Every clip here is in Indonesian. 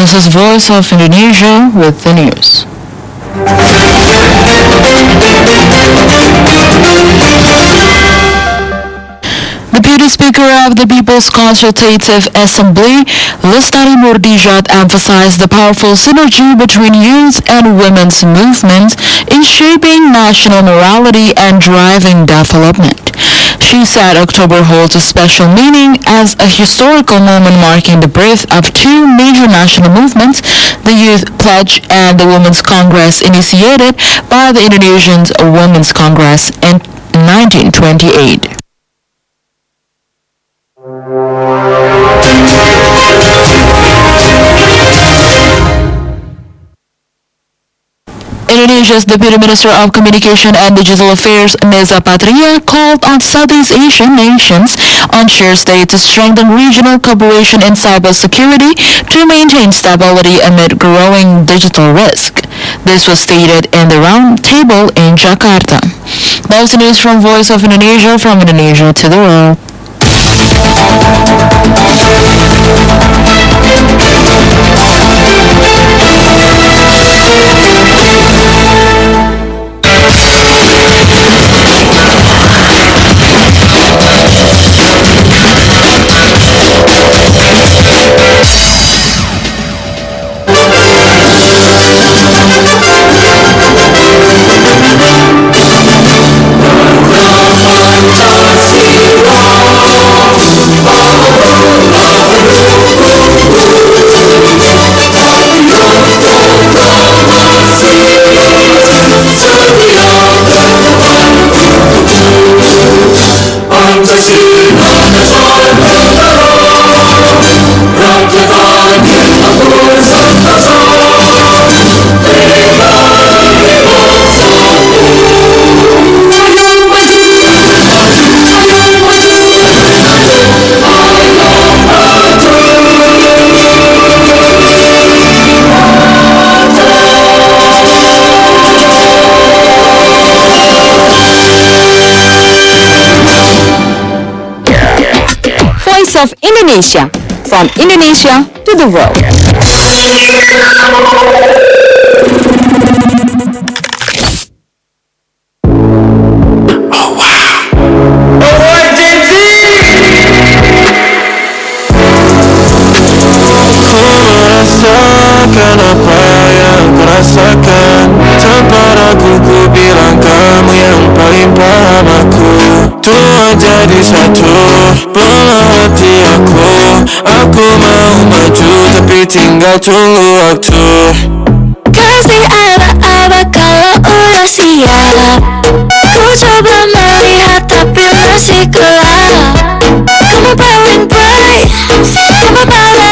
This is Voice of Indonesia with the news. Deputy Speaker of the People's Consultative Assembly, Lestari Nurdijat, emphasized the powerful synergy between youth and women's movements in shaping national morality and driving development. She said October holds a special meaning as a historical moment marking the birth of two major national movements, the Youth Pledge and the Women's Congress initiated by the Indonesian Women's Congress in 1928. Indonesia's Deputy Minister of Communication and Digital Affairs, Neza Patria, called on Southeast Asian nations on Thursday to strengthen regional cooperation in cybersecurity to maintain stability amid growing digital risk. This was stated in the round table in Jakarta. That was the news from Voice of Indonesia, from Indonesia to the world. Of Indonesia, from Indonesia to the world. Oh wow! Alright, JT! Ku merasakan apa yang kau rasakan, tanpa ragu ku bilang kamu yang paling paham aku. Tua jadi satu belah hati aku mau maju tapi tinggal tunggu waktu. Kasih aba-aba kalau udah siap. Ku coba melihat tapi masih gelap. Kamu paling bright, kamu paling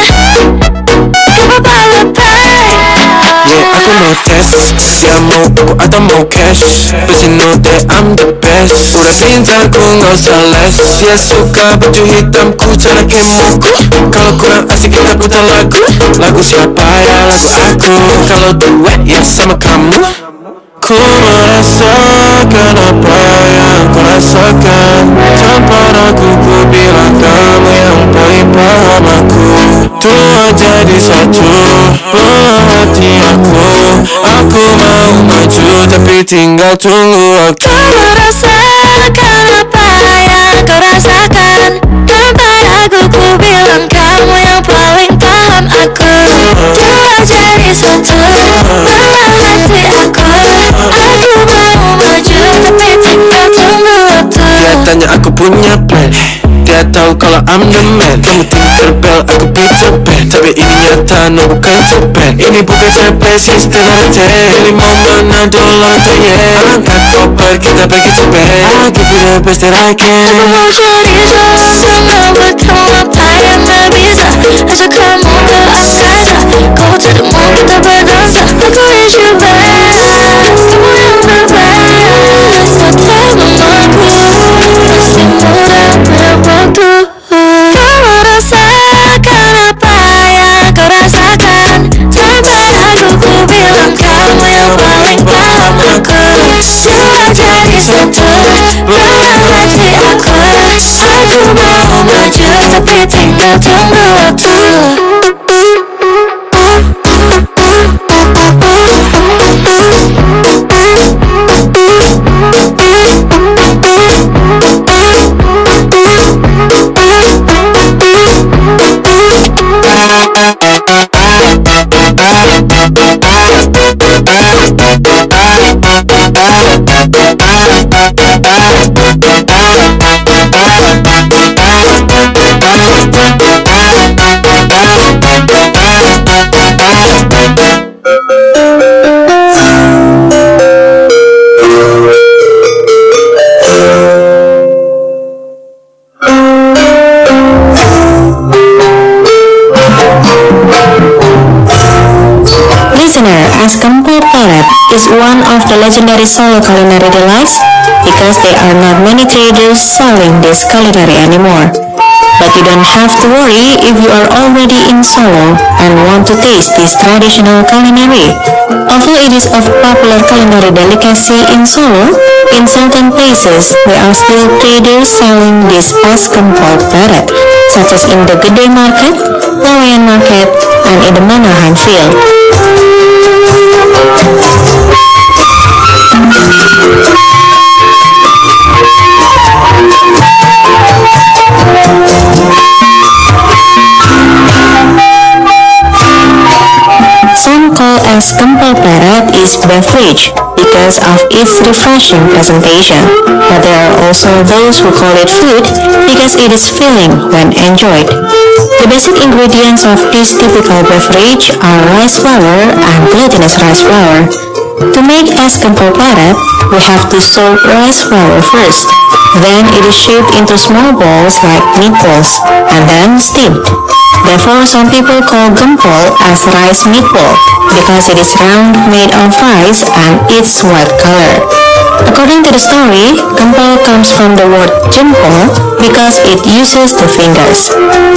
Yeah, aku mau tes, dia mau aku atau mau cash, but you know that I'm the best. Udah pintar ku gak usah les. Dia suka baju hitam ku cara kemoku. Kalau kurang asik kita putar lagu. Lagu siapa ya? Lagu aku. Kalau duet ya sama kamu. Ku merasakan apa yang kau rasakan, tanpa ragu ku bilang kamu yang paling paham aku. Tua jadi satu belah hati aku mau maju tapi tinggal tunggu waktu. Ku merasakan apa yang kau rasakan, tanpa ragu ku bilang kamu yang paling paham aku. Dua jadi satu belah hati aku mau maju tapi tinggal tunggu waktu. Dia tanya aku punya plan, dia tahu kalau I'm the man. Kamu Tinker Bell, aku Peter Pan, tapi ini nyata, no bukan cepet. Ini bukan cepet, sister nanti. Pilih mau mana dolar atau yen. Angkat koper, kita pergi cepet. I'll give you the best that I can. Aku mau jadi seorang bertemu apa yang tak bisa. Ajak kamu ke angkasa, kau tidak mau kita berdansa. Aku is your best, kamu yang berbest. Pertemaku masih muda berwaktu. Kau merasakan apa yang kau rasakan, tanpa ragu ku bilang kamu yang paling paham aku. Dua jadi satu belah hati aku mau maju tapi tinggal tunggu waktu. Listener, as Gempol Parrot is one of the legendary Solo culinary delights because there are not many traders selling this culinary anymore. But you don't have to worry if you are already in Solo and want to taste this traditional culinary. Although it is a popular culinary delicacy in Solo, in certain places there are still traders selling this as Gempol Parrot, such as in the Gede Market, Laweyan Market, and in the Manahan Field. Some call as Gempol Parrot is beverage because of its refreshing presentation, but there are also those who call it food because it is filling when enjoyed. The basic ingredients of this typical beverage are rice flour and glutinous rice flour. To make as Gempol Parrot, we have to soak rice flour first. Then it is shaped into small balls like meatballs and then steamed. Therefore, some people call gempol as rice meatball because it is round, made of rice, and its white color. According to the story, gempol comes from the word jempol because it uses the fingers.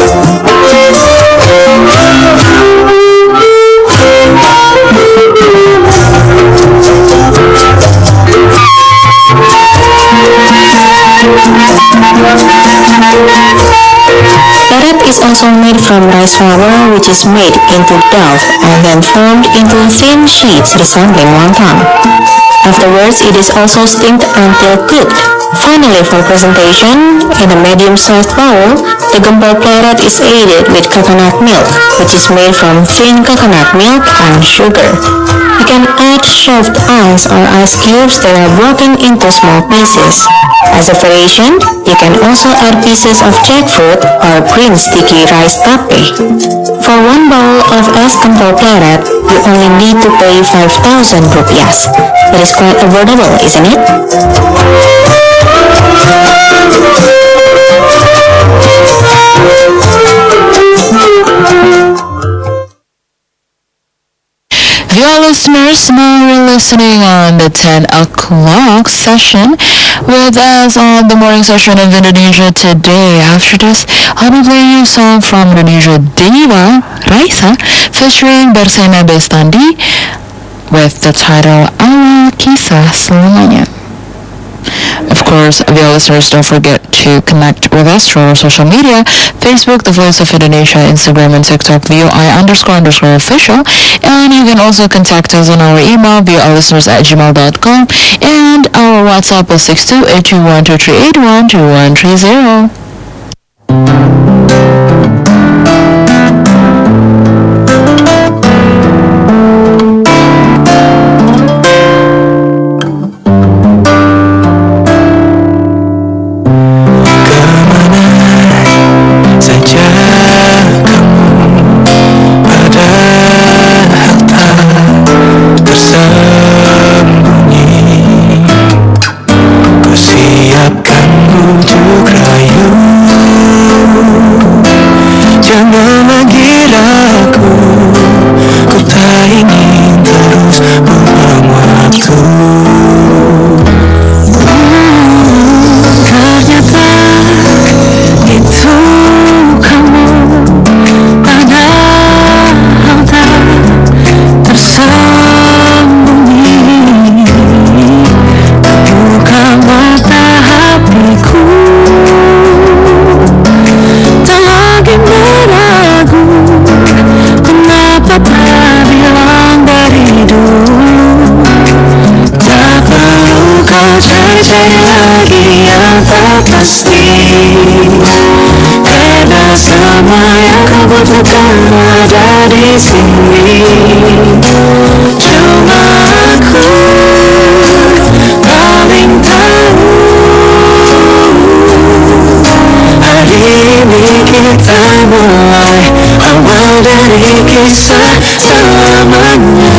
Parrot is also made from rice flour, which is made into dough and then formed into thin sheets resembling wonton. Afterwards, it is also steamed until cooked. Finally, for presentation, in a medium-sized bowl, the Gempol Parrot is aided with coconut milk, which is made from thin coconut milk and sugar. You can add shaved ice or ice cubes that are broken into small pieces. As a variation, you can also add pieces of jackfruit or green sticky rice tape. For one bowl of es Gempol Parrot, you only need to pay 5,000 rupiahs. That is quite affordable, isn't it? Dear listeners, now you're listening on the 10 o'clock session with us on the morning session of Indonesia Today. After this, I'll be playing you a song from Indonesia diva Raisa featuring Bersena Bestandi with the title Awal Kisah Selamanya. Of course, dear listeners, don't forget to connect with us through our social media: Facebook, The Voice of Indonesia, Instagram and TikTok, VOI__official. And you can also contact us on our email, voilisteners@gmail.com, and our WhatsApp is 628212381230. kisah selamanya.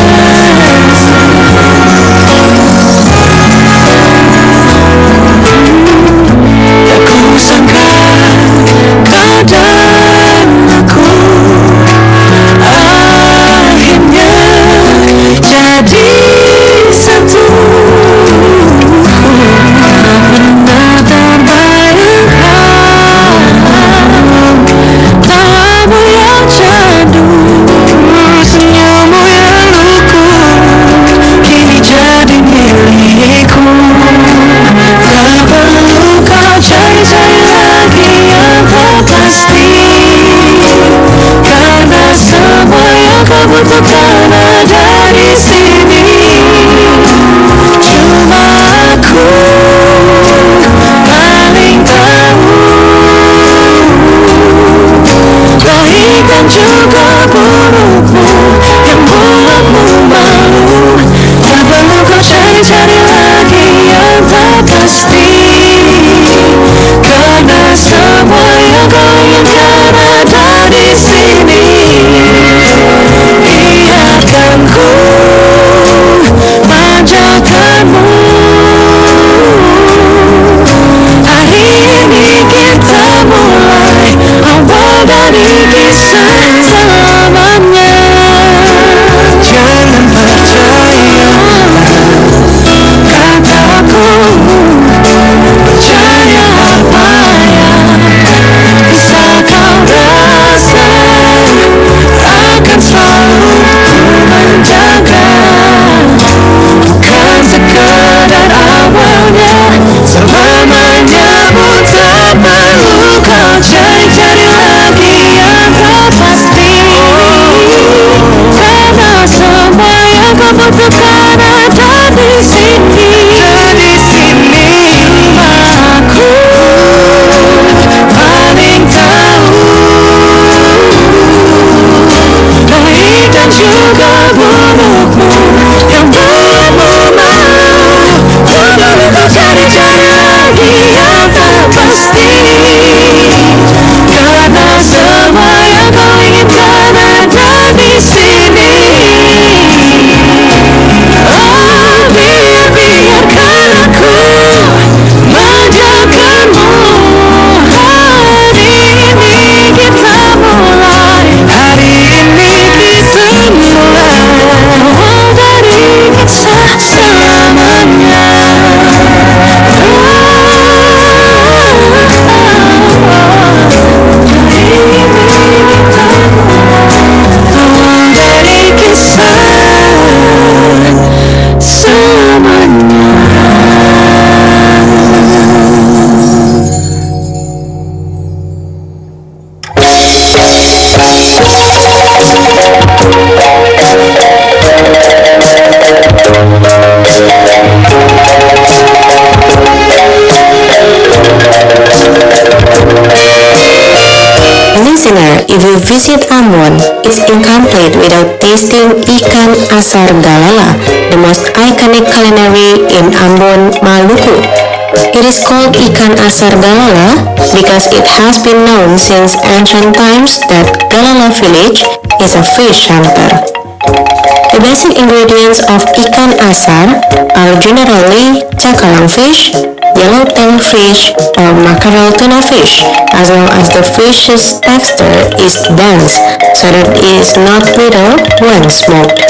Tak kusangka kau dan aku akhirnya jadi satu. Benar terbayangkan tawamu yang candu, senyummu yang lugu, kini jadi milikku. Tak perlu kau cari-cari lagi yang tak pasti, karena semua yang kau butuhkan ada di sini. Cuma aku paling tahu, baik dan juga burukmu yang buatmu malu. Tak perlu kau cari-cari lagi yang tak pasti, karena semua yang kau inginkan ada di sini. Biarkan ku manjakanmu. Hari ini kita mulai awal dari kisah selamanya. Jangan percaya kataku, percaya apa yang bisa kau rasa. Akan selalu menjaga, bukan sekedar awalnya, selamanya pun tak perlu kau cari-cari lagi yang tak pasti, karena semua yang kau butuhkan ada di sini. Cuma aku paling tahu, baik dan juga burukmu yang buatmu malu. Tak perlu kau cari-cari lagi yang tak pasti, karena semua yang kau inginkan ada di sini. Oh, biarkan aku manjakanmu. Hari ini kita mulai, hari ini kita mulai awal dari kisah selamanya. Hari ini kita awal dari kisah selamanya. Listener, if you visit Ambon, it's incomplete without tasting ikan asar galala, the most iconic culinary in Ambon, Maluku. It is called ikan asar galala because it has been known since ancient times that Galala village is a fish hunter. The basic ingredients of ikan asar are generally cakalang fish, yellowtail fish, or mackerel tuna fish, as long as the fish's texture is dense so that it is not brittle when smoked.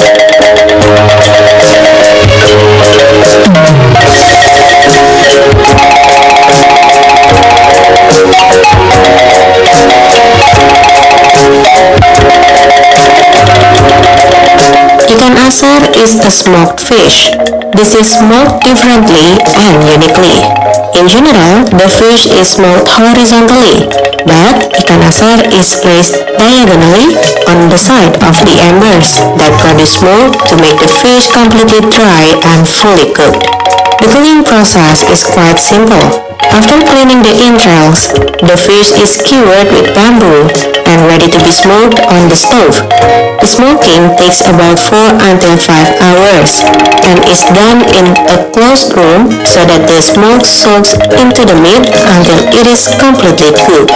Ikan asar is a smoked fish. This is smoked differently and uniquely. In general, the fish is smoked horizontally, but ikan asar is placed diagonally on the side of the embers that produce smoke to make the fish completely dry and fully cooked. The cooking process is quite simple. After cleaning the entrails, the fish is skewered with bamboo and ready to be smoked on the stove. The smoking takes about 4 until 5 hours and is done in a closed room so that the smoke soaks into the meat until it is completely cooked.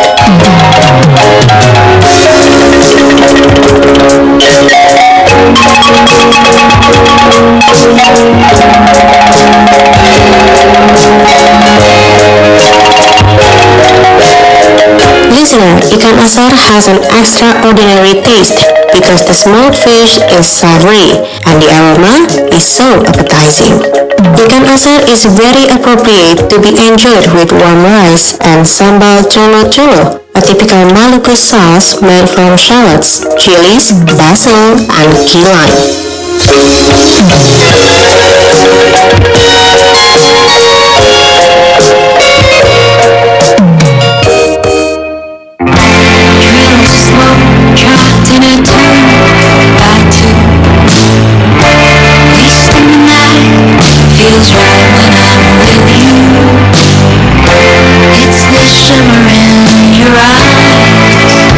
Listener, ikan asar has an extraordinary taste because the smoked fish is savory and the aroma is so appetizing. Ikan asar is very appropriate to be enjoyed with warm rice and sambal cholo-cholo, a typical Maluku sauce made from shallots, chilies, basil, and key lime. Trapped in a 2x2. Wasting the night feels right when I'm with you. It's the shimmer in your eyes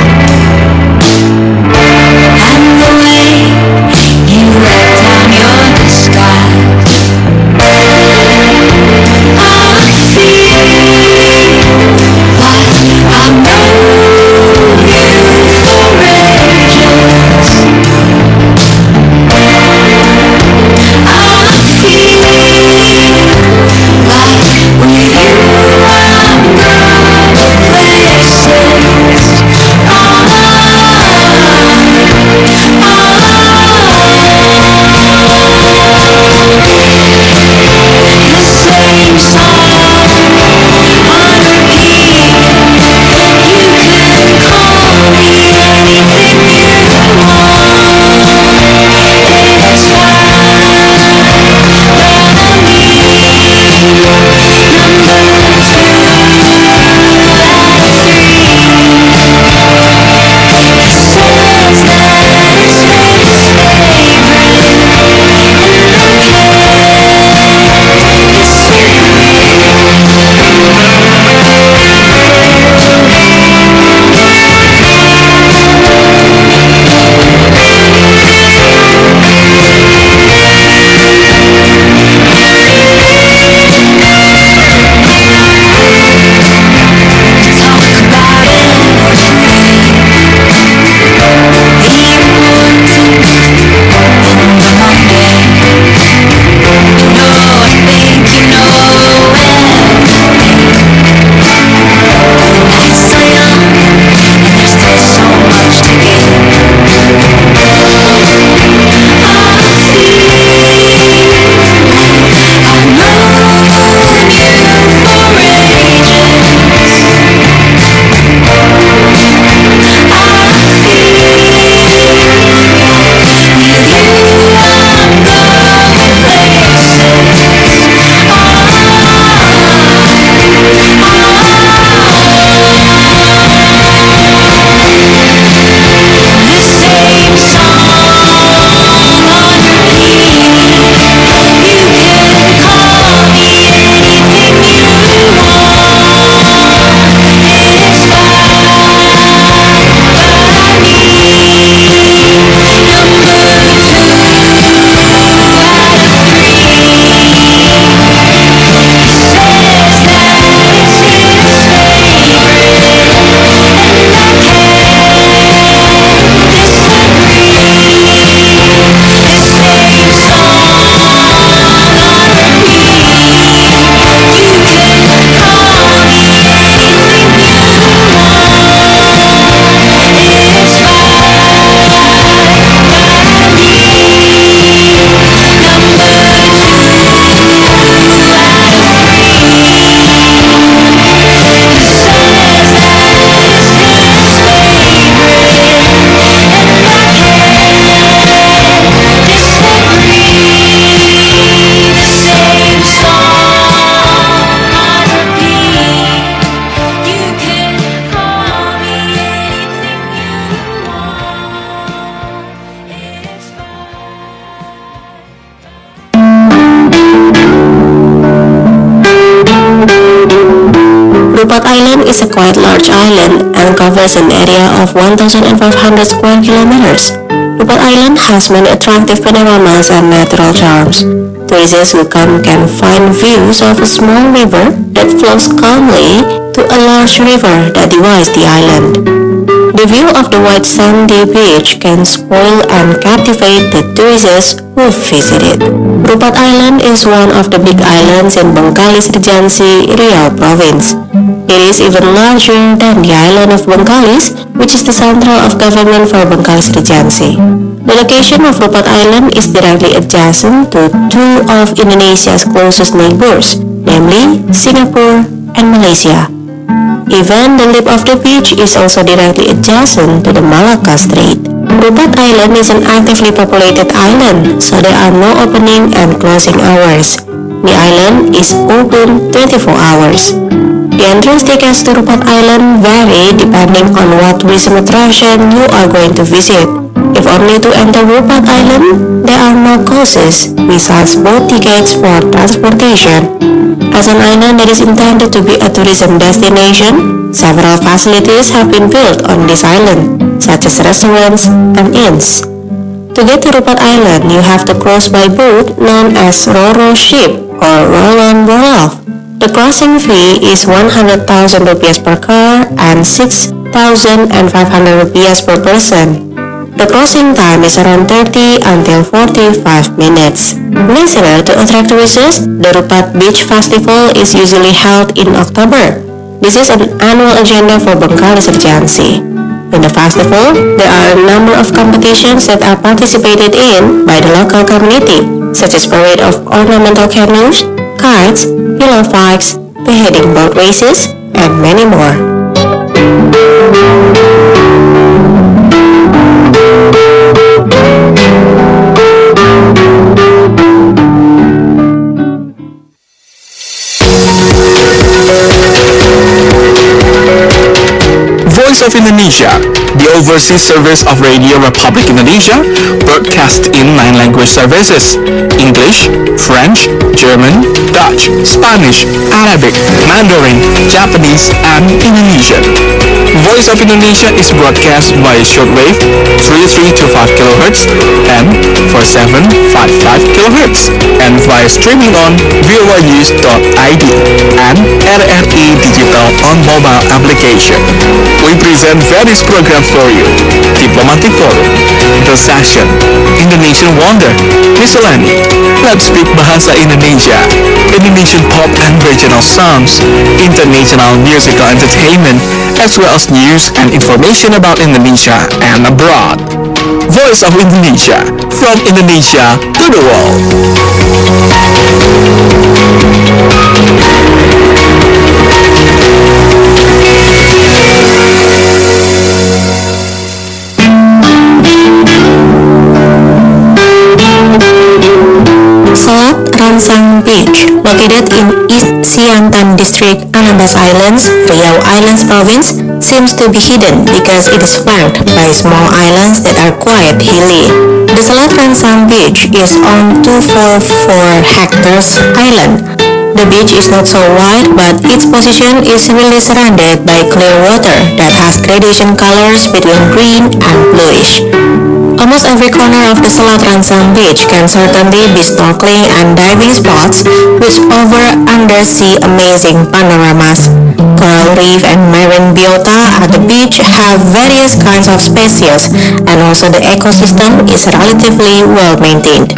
and the way you let down your disguise. I feel like I know you for ages. I feel like with you I'm going places. is a quite large island and covers an area of 1,500 square kilometers. Rupat Island has many attractive panoramas and natural charms. Tourists who come can find views of a small river that flows calmly to a large river that divides the island. The view of the white sandy beach can spoil and captivate the tourists who visit it. Rupat Island is one of the big islands in Bengkalis Regency, Riau Province. It is even larger than the island of Bengkalis, which is the central of government for Bengkalis Regency. The location of Rupat Island is directly adjacent to two of Indonesia's closest neighbors, namely Singapore and Malaysia. Even the lip of the beach is also directly adjacent to the Malacca Strait. Rupat Island is an actively populated island, so there are no opening and closing hours. The island is open 24 hours. The entrance tickets to Rupat Island vary depending on what tourism attraction you are going to visit. If only to enter Rupat Island, there are no costs besides boat tickets for transportation. As an island that is intended to be a tourism destination, several facilities have been built on this island, such as restaurants and inns. To get to Rupat Island, you have to cross by boat known as Ro-Ro ship or roll-on roll-off. The crossing fee is 100,000 rupiah per car and 6,500 rupiah per person. The crossing time is around 30 until 45 minutes. Listener, to attract tourists, the Rupat Beach Festival is usually held in October. This is an annual agenda for Bengkalis Regency. In the festival, there are a number of competitions that are participated in by the local community, such as parade of ornamental canoes, kites, pillow fights, beheading boat races, and many more. Voice of Indonesia, the overseas service of Radio Republic Indonesia, broadcast in 9 language services: English, French, German, Dutch, Spanish, Arabic, Mandarin, Japanese, and Indonesian. Voice of Indonesia is broadcast via shortwave 3325 kHz and 4755 kHz and via streaming on voanews.id and RRI Digital on mobile application. We present various programs for you: Diplomatic Forum, The Session, Indonesian Wonder, Miscellany, Let's Speak Bahasa Indonesia, Indonesian pop and regional songs, international musical entertainment, as well as news and information about Indonesia and abroad. Voice of Indonesia, from Indonesia to the world. Selat Ransang Beach, located in East Siantan District, Anambas Islands, Riau Islands Province, seems to be hidden because it is flanked by small islands that are quite hilly. The Selat Ransang Beach is on 244 hectares island. The beach is not so wide, but its position is really surrounded by clear water that has gradation colors between green and bluish. Almost every corner of the Selat Ransang Beach can certainly be snorkeling and diving spots which offer undersea amazing panoramas. Coral reef and marine biota at the beach have various kinds of species, and also the ecosystem is relatively well maintained.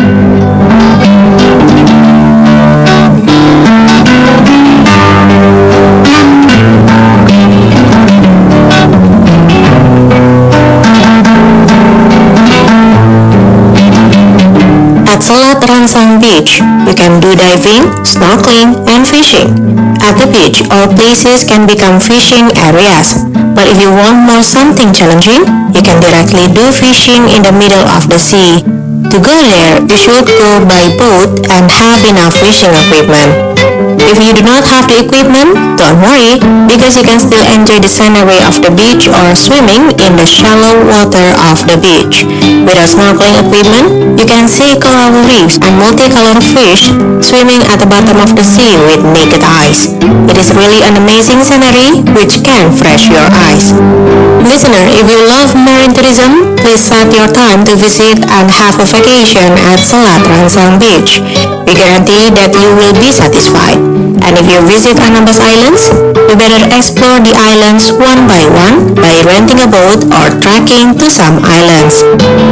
At Selat Ransang Beach, you can do diving, snorkeling, and fishing. At the beach, all places can become fishing areas. But if you want more something challenging, you can directly do fishing in the middle of the sea. To go there, you should go by boat and have enough fishing equipment. If you do not have the equipment, don't worry, because you can still enjoy the scenery of the beach or swimming in the shallow water of the beach. Without snorkeling equipment, you can see coral reefs and multicolored fish swimming at the bottom of the sea with naked eyes. It is really an amazing scenery which can refresh your eyes. Listener, if you love marine tourism, please set your time to visit and have a vacation at Selat Rangsang Beach. We guarantee that you will be satisfied. And if you visit Anambas Islands, you better explore the islands one by one by renting a boat or trekking to some islands.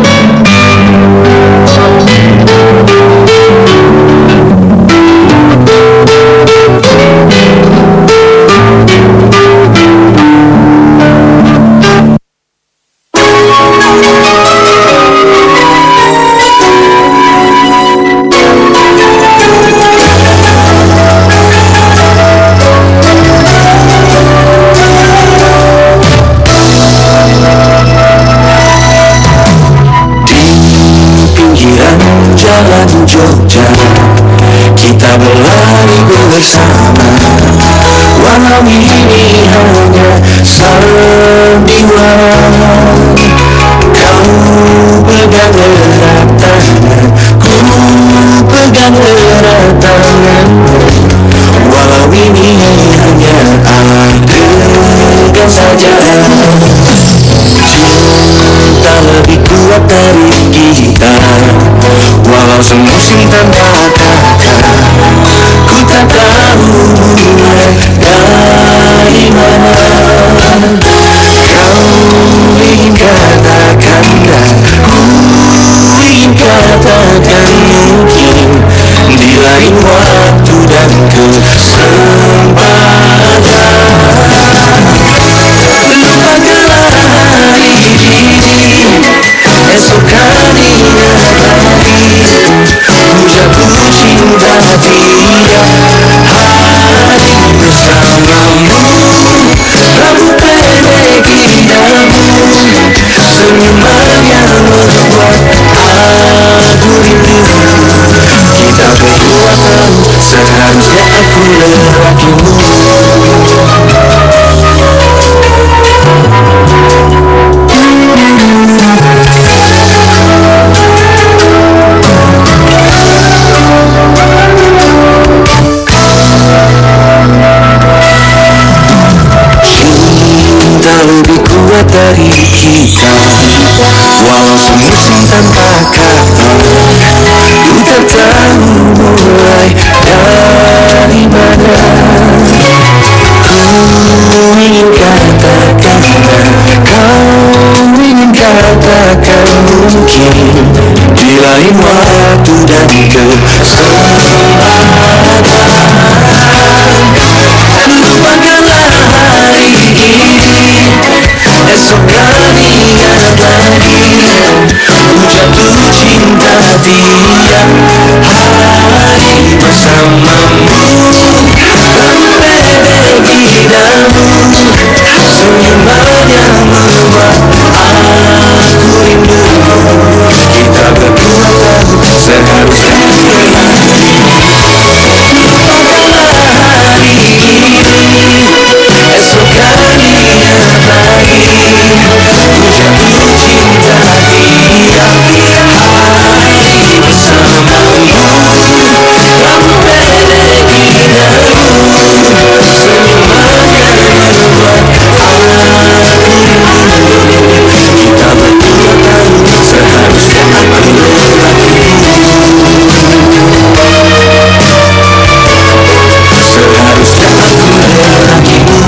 Jalan Jogja, kita berlari bersama. Walau ini hanya sandiwara, kau pegang erat tangan, ku pegang erat tangan. Walau ini hanya adegan saja, cinta lebih kuat dari kita. Walau semusim tanpa kata, ku tak tahu mulai dari mana. Kau ingin katakan dan ku ingin katakan, mungkin di lain waktu dan kesempatan. Lupakanlah hari ini, esok harinya lagi. Ku jatuh cinta dia, hari bersamamu. Rambut pendek indahmu, senyuman yang membuat aku rindu. Kita berdua tahu seharusnya aku lelakimu. Lebih kuat dari kita, walau semusim tanpa kata, ku tak tahu mulai dari mana. Ku ingin katakan dan kau ingin katakan, mungkin di lain waktu dan kesempatan. Lupakanlah hari ini, esok harinya lagi. Ku jatuh cinta dia, hari bersamamu. Rambut pendek indahmu, senyuman yang membuat aku rindu. Kita berdua tahu seharusnya lagi. Lupakanlah hari ini, esok harinya lagi. Ku jatuh cinta dia, hari bersamamu. Rambut pendek indahmu, senyuman yang membuat aku rindu. Kita berdua tahu seharusnya aku lelakimu. Seharusnya aku lelakimu.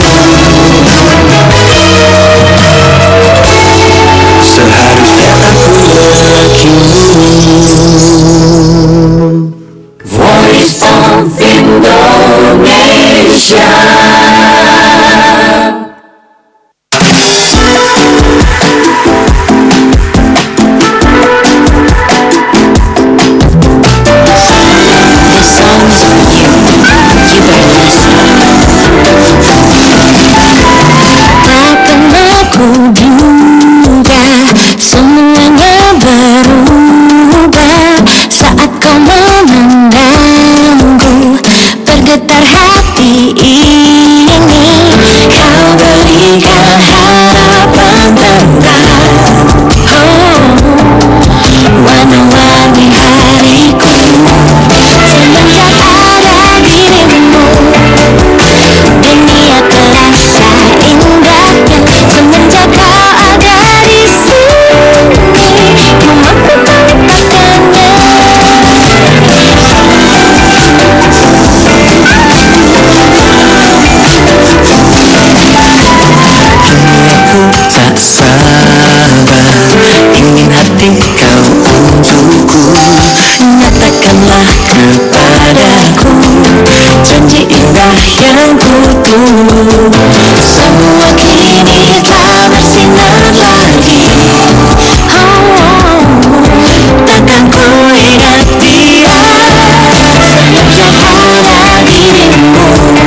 Seharusnya aku lelakimu. Voice of Indonesia. This song is for you. You better listen. Akan aku duga semuanya berubah saat kau memandangku. Bergetar hati ini kau berikan harapan tentang warna-warni hariku semenjak ada dirimu. Dunia terasa indahnya semenjak kau ada di sini. Ku mampu melupakannya. Aku tak sabar ingin hati kau untukku. Nyatakanlah kepadaku janji indah yang ku tunggu. Semua kini telah bersinar lagi. Takkan ku ingat dia semenjak ada dirimu.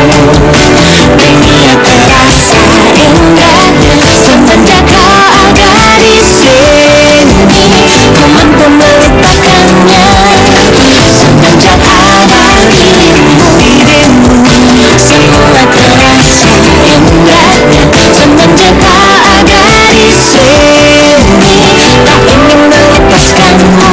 Dunia terasa indahnya semenjak kau ada di sini. Ku mampu melupakannya semenjak ada dirimu. Semua terasa indahnya semenjak kau ada di sini. Tak ingin melepaskanmu.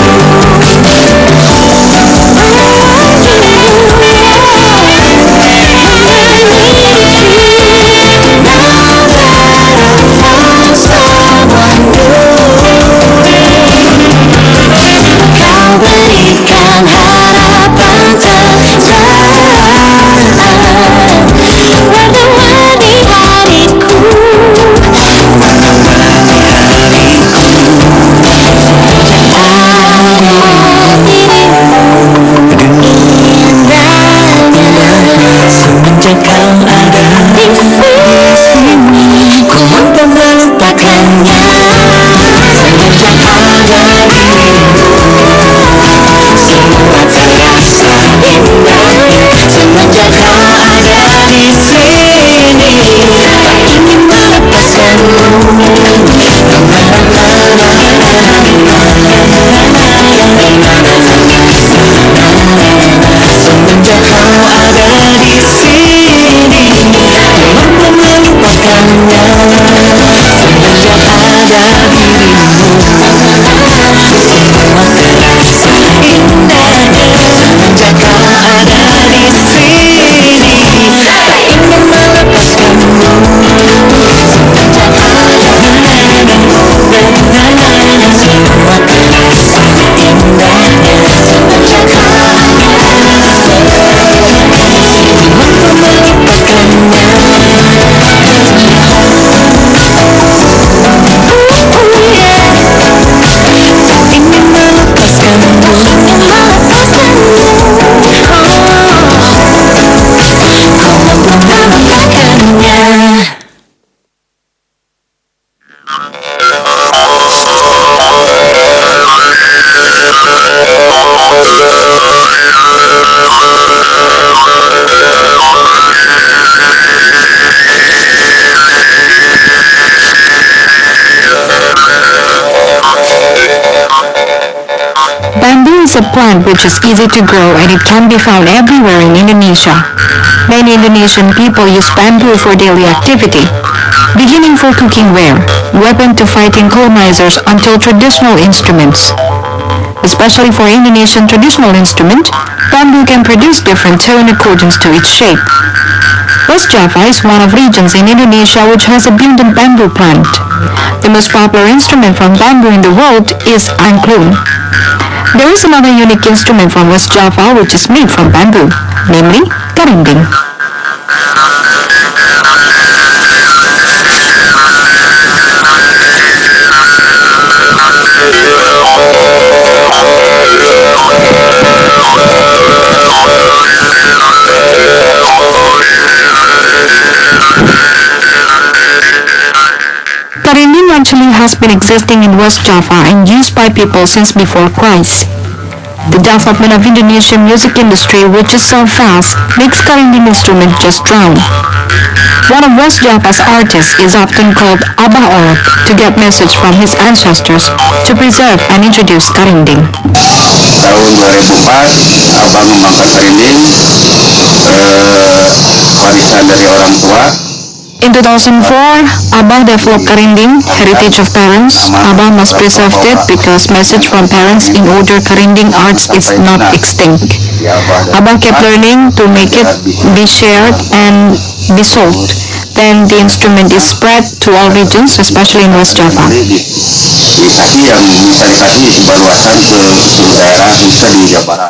Kau berikan harapan tentang Warna-warni hariku warna-warni hariku. Semenjak kau ada di sini, ku mampu melupakannya. Semenjak ada dirimu, semua terasa indahnya. Semenjak kau ada di sini, tak ingin melepaskanmu. Semenjak kau ada di sini, mampu melupakannya. Semenjak ada dirimu, semua terasa indahnya. Semenjak kau ada di sini, tak ingin melepaskanmu. Semenjak ada dirimu, semua terasa indahnya. Semenjak kau ada di sini, mampu melupakannya. Tak ingin melepaskanmu. Kau mampu melupakannya. Bamboo is a plant which is easy to grow and it can be found everywhere in Indonesia. Many Indonesian people use bamboo for daily activity, beginning for cooking ware, weapon to fighting colonizers until traditional instruments. Especially for Indonesian traditional instrument, bamboo can produce different tone according to its shape. West Java is one of regions in Indonesia which has abundant bamboo plant. The most popular instrument from bamboo in the world is angklung. There is another unique instrument from West Java which is made from bamboo, namely karinding. Karinding actually has been existing in West Java and used by people since before Christ. The development of Indonesian music industry, which is so fast, makes karinding instrument just drown. One of West Java's artists is often called Abah Orok to get message from his ancestors to preserve and introduce karinding. Tahun 2004 Abah mengangkat karinding, warisan dari orang tua. In 2004, Abah developed karinding, heritage of parents. Abah must preserve it because message from parents in order karinding arts is not extinct. Abah kept learning to make it be shared and be sold. Then the instrument is spread to all regions, especially in West Java. Dikasih yang bisa dikasih sebaluasan ke seluruh daerah khususnya di Jawa Barat.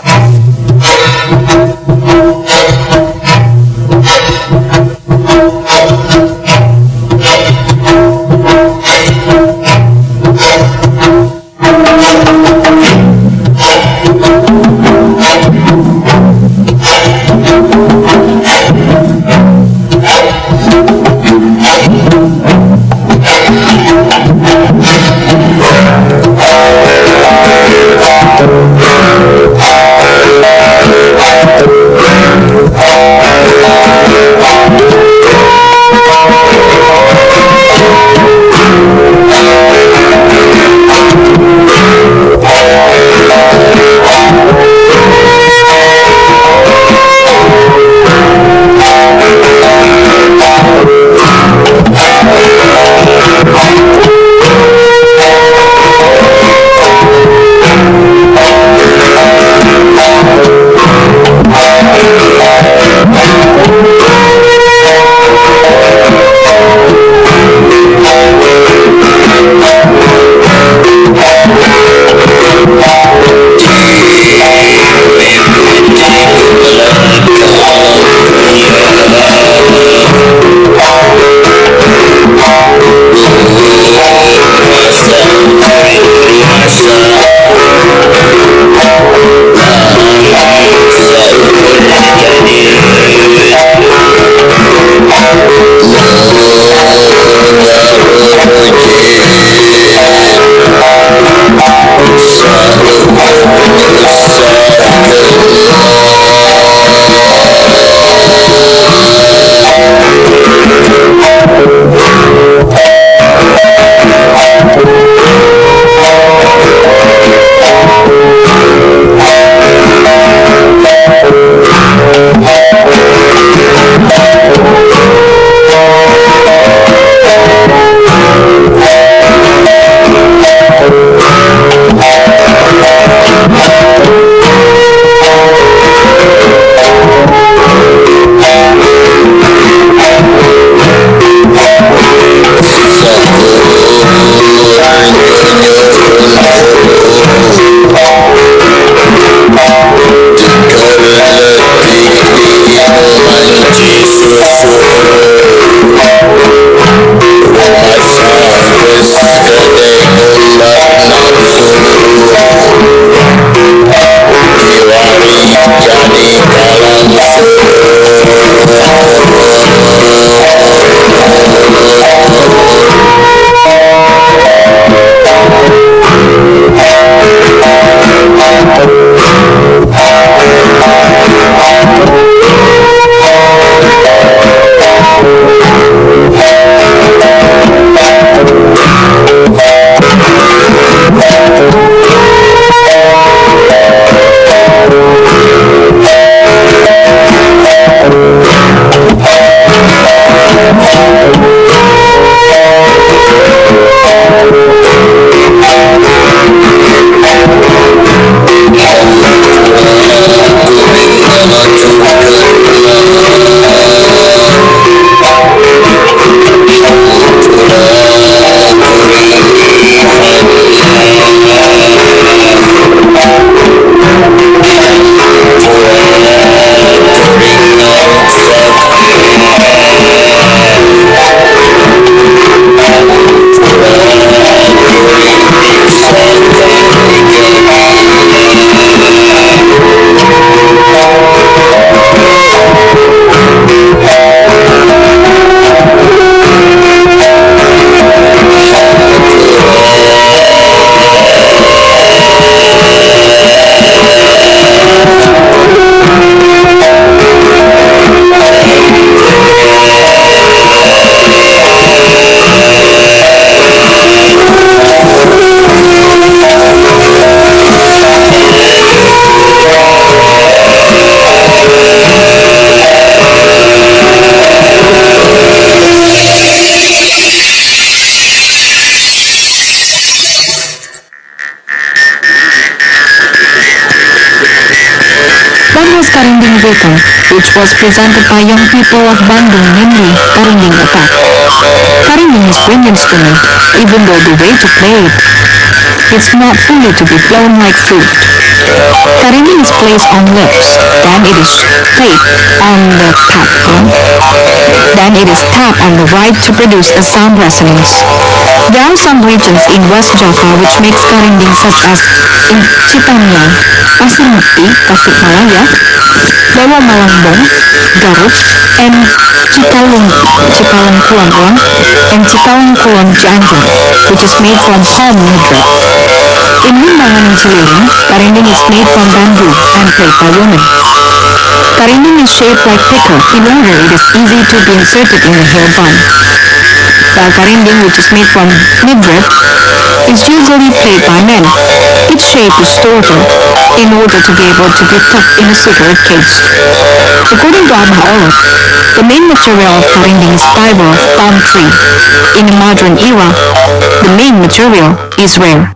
which was presented by young people of Bandung, namely Karinding Attack. Karinding is wind instrument, even though the way to play it, it's not fully to be blown like flute. Karinding is placed on lips, then it is played on the tap horn, then it is tapped on the right to produce a sound resonance. There are some regions in West Java which makes karinding such as in Citamyang, Pasir Mukti, Tasikmalaya, Bawah Malambong, Garut, and Cikalong Kulon, and Cikalong Kulon Cianjur, which is made from palm wood. In Limbangan and Ciliring, karinding is made from bamboo and played by women. Karinding is shaped like pickle, in order it is easy to be inserted in the hair bun. While karinding, which is made from midrib, is usually played by men. Its shape is shorter, in order to be able to be tucked in a cigarette case. According to Abah Olaf, the main material of karinding is fiber of palm tree. In the modern era, the main material is rare.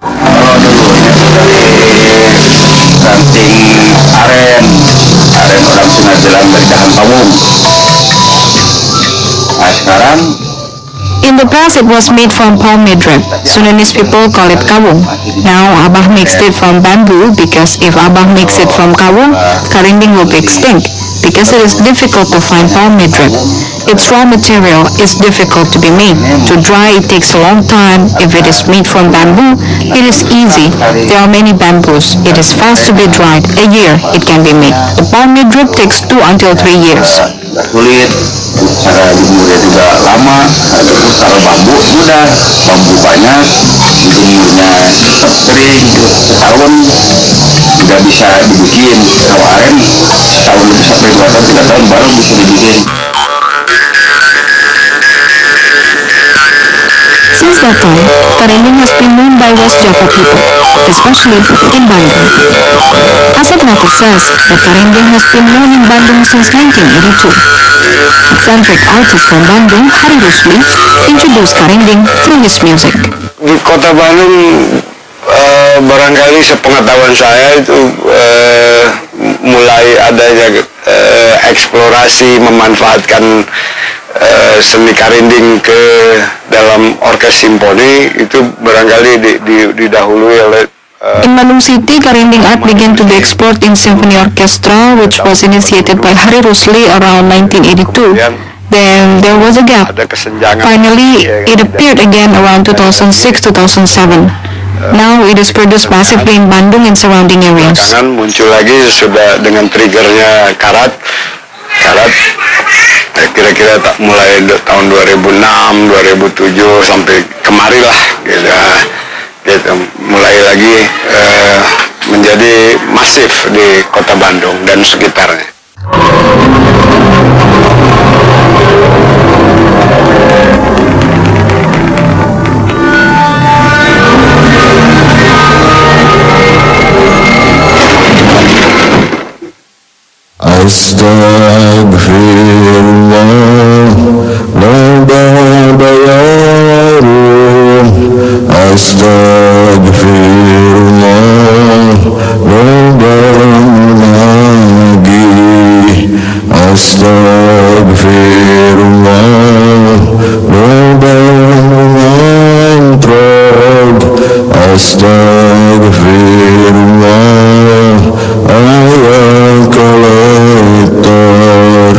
Ranting aren orang Sungai Jelam dari dahan pawung. Nah sekarang In the past, it was made from palm midrib. Sundanese people call it kawung. Now, Abah mixed it from bamboo because if Abah mix it from kawung, karinding will be extinct because it is difficult to find palm midrib. Its raw material is difficult to be made. To dry, it takes a long time. If it is made from bamboo, it is easy. There are many bamboos. It is fast to be dried. A year, it can be made. The palm midrib takes 2 until 3 years. sulit, cara jemurnya juga lama. Kalau bambu mudah, bambu banyak, jemurnya tetap kering, setahun tidak bisa dibikin. Kalau aren setahun lebih sampai 2 tahun 3 tahun baru bisa dibikin. Since that time, karinding has been known by West Java people, especially in Bandung. Asep Nata says that karinding has been known in Bandung since 1982. Eccentric artist from Bandung, Hari Rusli, introduced karinding through his music. Di kota Bandung, barangkali sepengetahuan saya itu mulai adanya eksplorasi memanfaatkan seni karinding ke dalam orkes simfoni itu barangkali didahului oleh In Bandung City, karinding art began to be explored in symphony orchestra, which was initiated by Hari Rusli around 1982. Then there was a gap. Finally, it appeared again around 2006-2007. Now it is produced massively in Bandung and surrounding areas. Muncul lagi sudah dengan triggernya karat kira-kira mulai tahun 2006, 2007 sampai kemari lah gitu mulai lagi menjadi masif di kota Bandung dan sekitarnya. Astaghfirullah, la ba'da ya Rum. Astaghfirullah, la ba'da lagi. Astaghfirullah, la ba'da antrag. Astaghfirullah, ayat kolektor.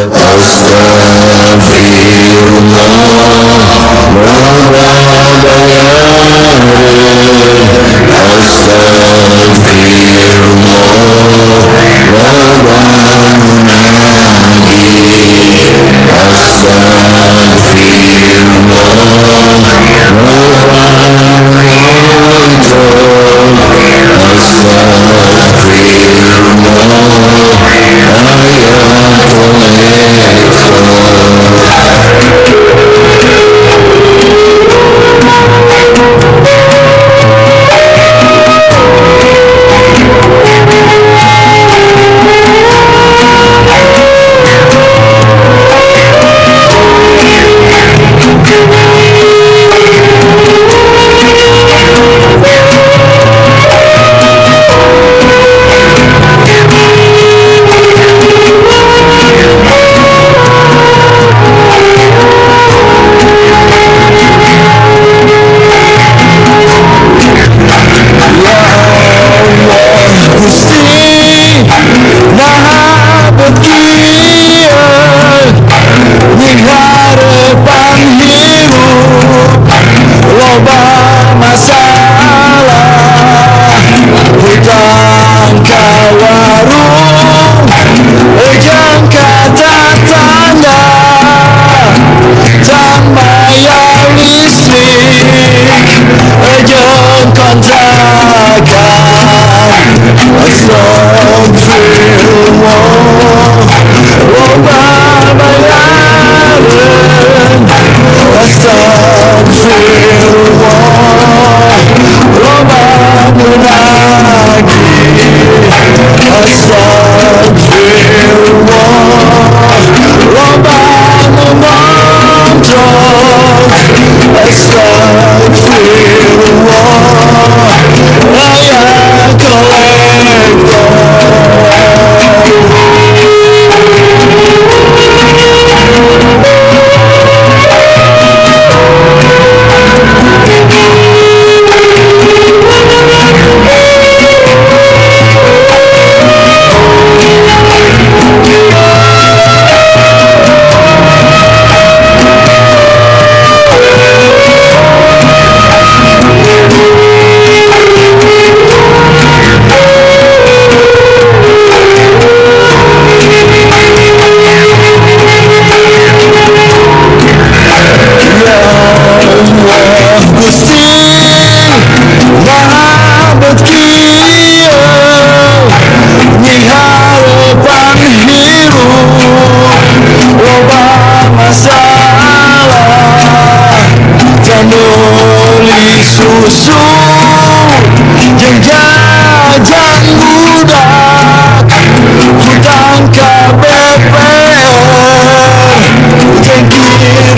Astaghfirullah, la ba'da ya Rum. Astaghfirullah, la ba'da lagi. Astaghfirullah.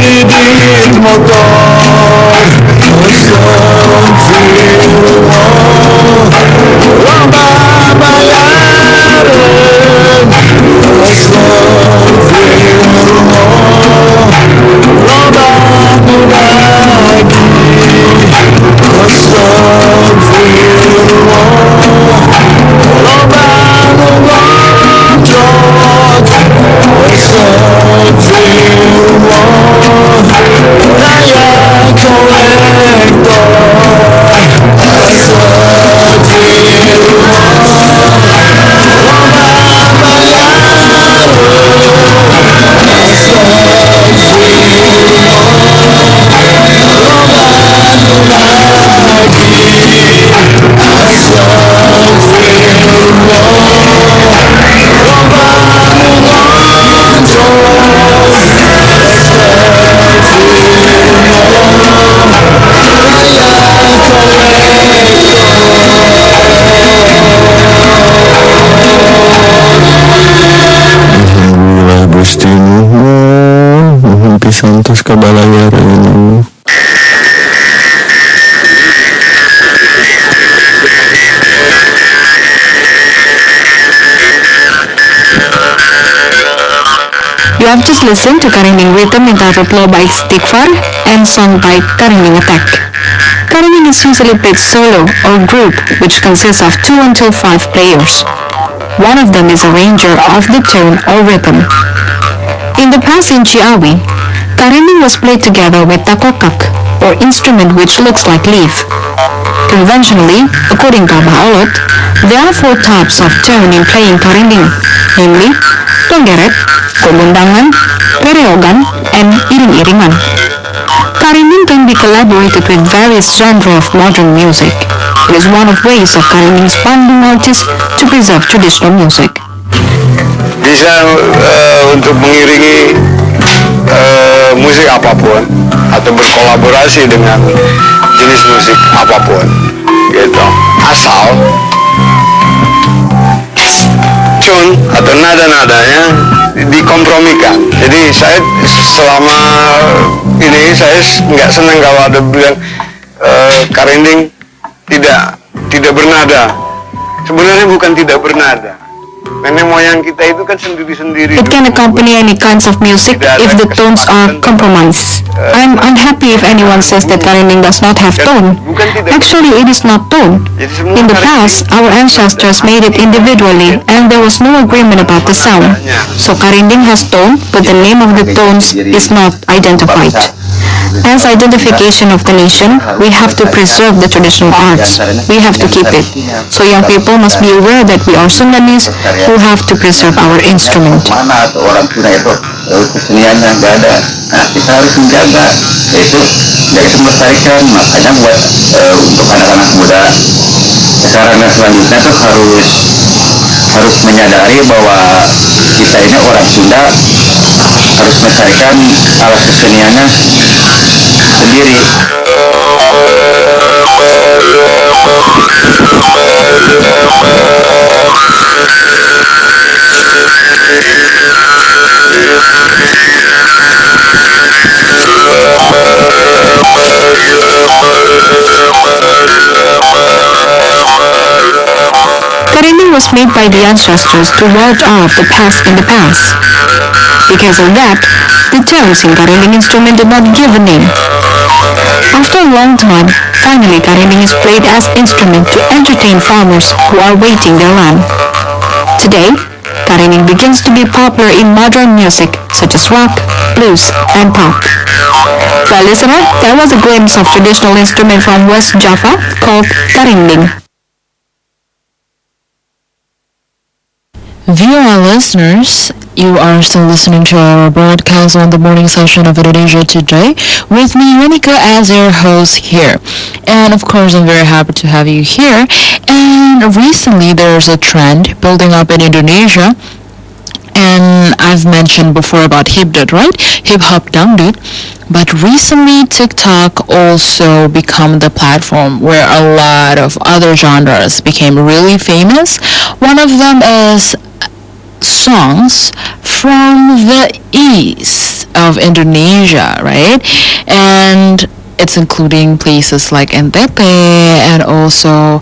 bibit motor Astagfirullah Loba bayaran Astagfirullah Loba lagi Astagfirullah Loba ngojok Astagfirullah Raya kolektor Gusti nuhun pisan tos kabalayaran. You have just listened to Karinding rhythm entitled Low by Istighfar and song by Karinding Attack. Karinding is usually played solo or group, which consists of 2 until 5 players. One of them is a arranger of the tone or rhythm. In the past in Ciawi, Karinding was played together with takokak, or instrument which looks like leaf. Conventionally, according to Abah Olot, there are 4 types of tone in playing Karinding, namely Tonggeret, Kogundangan, Pereogan, and Iring-iringan. Karinding can be collaborated with various genres of modern music. It is one of ways of Karinding's funding artists to preserve traditional music. Bisa untuk mengiringi musik apapun atau berkolaborasi dengan jenis musik apapun gitu, asal tune atau nada-nadanya dikompromikan. Jadi saya selama ini saya nggak senang kalau ada bilang Karinding tidak bernada. Sebenarnya bukan tidak bernada. Nenek moyang kita itu kan sendiri-sendiri. It can accompany any kinds of music if the tones are compromised. I'm unhappy if anyone says that Karinding does not have tone. Actually, it is not tone. In the past, our ancestors made it individually and there was no agreement about the sound. So Karinding has tone, but the name of the tones is not identified. As identification of the nation, we have to preserve the traditional arts. We have to keep it. So young people must be aware that we are Sundanese who have to preserve our instrument. Mana atau orang Sunda itu keseniannya nggak ada. Nah, kita harus menjaga itu, jadi melestarikan. Makanya buat untuk anak-anak muda sekarang dan selanjutnya tuh harus menyadari bahwa kita ini orang Sunda harus melestarikan alat keseniannya sendiri. Karinding was made by the ancestors to ward off the past in the past. Because of that, the tones in Karinding instrument did not give a name. After a long time, finally Karinding is played as instrument to entertain farmers who are waiting their land. Today, Karinding begins to be popular in modern music such as rock, blues, and pop. Well, listener, that was a glimpse of traditional instrument from West Java called Karinding. Dear listeners, you are still listening to our broadcast on the morning session of Indonesia Today with me, Monica, as your host here. And of course, I'm very happy to have you here. And recently, there's a trend building up in Indonesia. And I've mentioned before about Hipdut, right? Hip Hop Dangdut. But recently, TikTok also become the platform where a lot of other genres became really famous. One of them is songs from the East. of Indonesia, right? And it's including places like NTT and also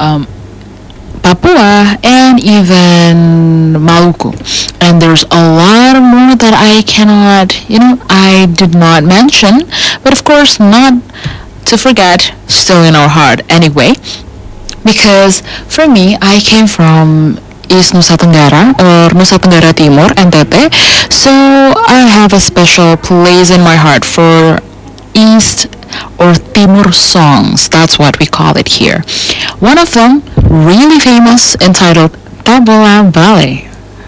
Papua and even Maluku. And there's a lot more that I cannot, I did not mention, but of course not to forget, still in our heart anyway, because for me, I came from East Nusa Tenggara or Nusa Tenggara Timur, NTT, so I have a special place in my heart for East or Timur songs. That's what we call it here. One of them, really famous, entitled Tabola Bale.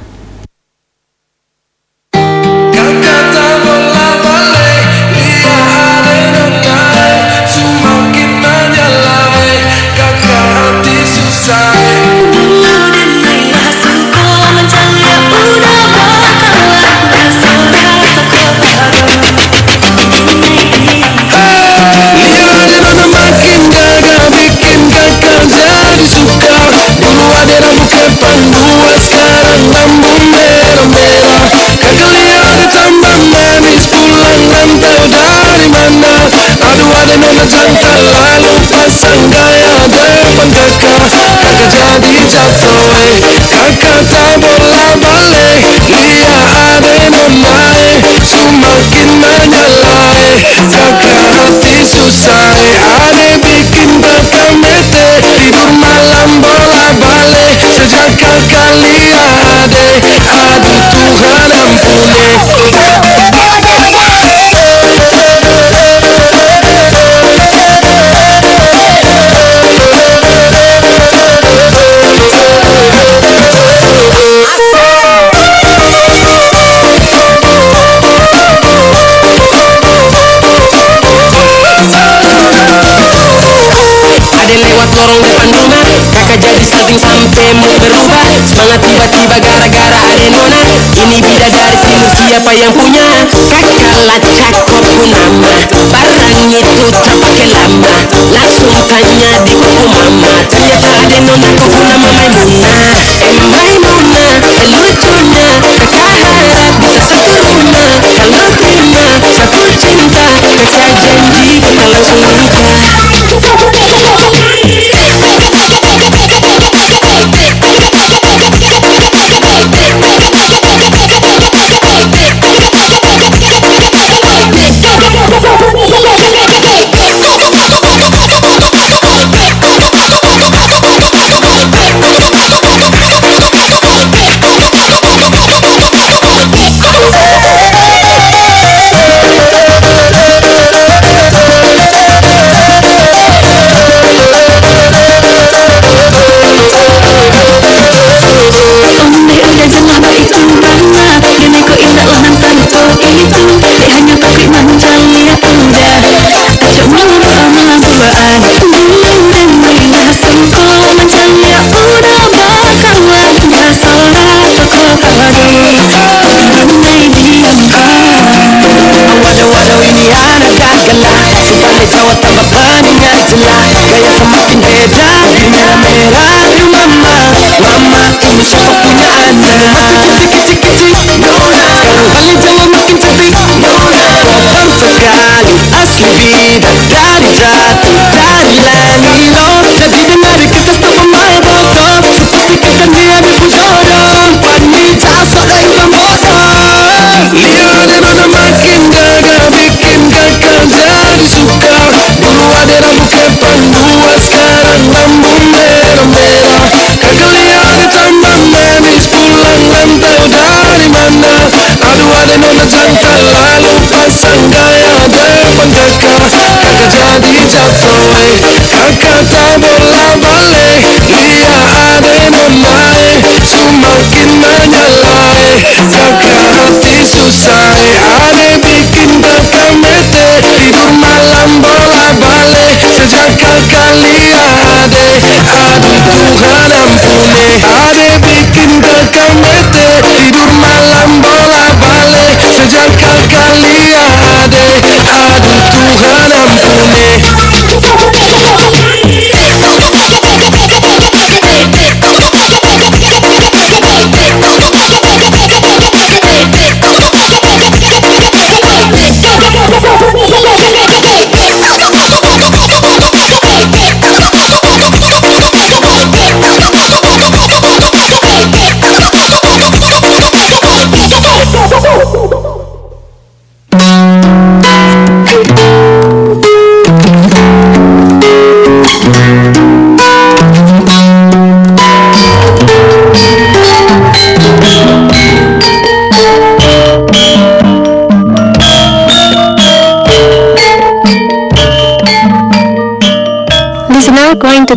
Lalu pasang gaya depan kakak, kakak jadi jatuh. Kakak tak bola balik, lihat ada nonai, semakin menyalai. Kakak hati susah, ada bikin kakak mete, tidur malam bola balik. Sejak kakak lihat, aduh Tuhan ampuni. Lorong depan rumah, kakak jadi salting sampai mood berubah. Semangat tiba-tiba gara-gara ada nona. Ini bidadari timur, siapa yang punya? Kakak lacak kopu nama, barang itu tak pakai lama. Langsung tanya di kopu mama, ternyata ada nona kopu nama Maimunah. Maimunah, lucunya kakak harap bisa satu rumah. Kalau terima satu cinta, kakak janji kita langsung nikah. Jawa tambah peningnya jelas, gaya semakin beda, merah-merah lu mama, mama ini siapa punya anak, masih kecil-kecil, Nona, sekarang balik Jawa makin cantik, Nona, kau sekali, asli bidadari jatuh dari langit, jadi dengar kita stop pemain bodoh, pastikan dia dukung jodoh, wanita seorang pembodoh, lihat Nona makin gagal, bikin kakak jadi suka. Dulu ada rambut kepang dua, sekarang rambut merah-merah. Kakak lihat tambah manis, pulang rantau dari mana? Aduh ada nona jantan, lalu pasang gaya depan kakak. Kakak jadi jatuh, kakak tak bola balik. Lihat ada nona, semakin menyalai. Kakak hati susah, ada bikin kakak mete, tidur malam bola balik. Sejak kakak lihat, aduh Tuhan ampuni. Ada bikin kakak mete, tidur malam bola balik. Sejak kakak lihat, aduh Tuhan ampuni.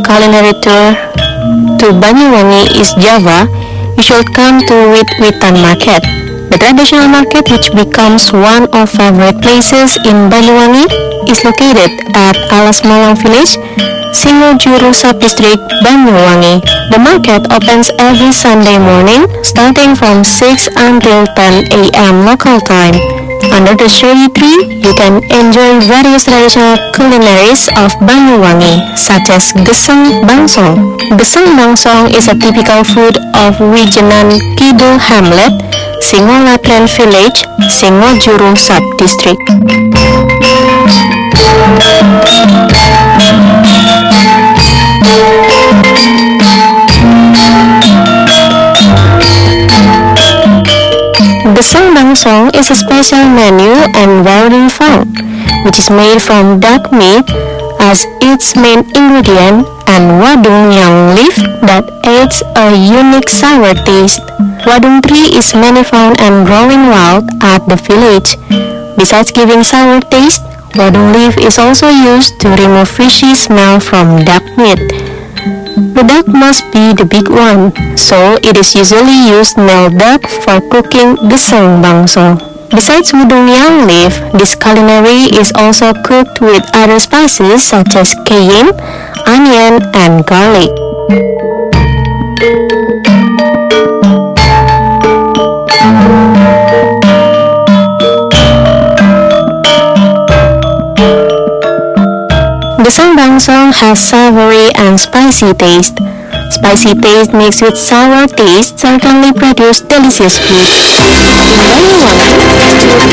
culinary tour to Banyuwangi, East Java, you should come to Wit-Witan Market. The traditional market, which becomes one of favorite places in Banyuwangi, is located at Alas Malang Village, Singojuru Sub-District, Banyuwangi. The market opens every Sunday morning, starting from 6 until 10 a.m. local time. Under the shady tree, you can enjoy various traditional culinaries of Banyuwangi, such as Gesang Bangsong. Gesang Bangsong is a typical food of Wijenan Kidul Hamlet, Singolatren Village, Singojuru Sub-District. Gesang Bangsong is a special menu and very fun, which is made from duck meat as its main ingredient and wadung yang leaf that adds a unique sour taste. Wadung tree is mainly found and growing wild at the village. Besides giving sour taste, wadung leaf is also used to remove fishy smell from duck meat. The duck must be the big one, so it is usually used male duck for cooking Gesang Bangsong. Besides wadung yang leaf, this culinary is also cooked with other spices such as cayenne, onion, and garlic. Gesang Bangsong has savory and spicy taste. Spicy taste mixed with sour taste certainly produce delicious food. In Banyuwangi,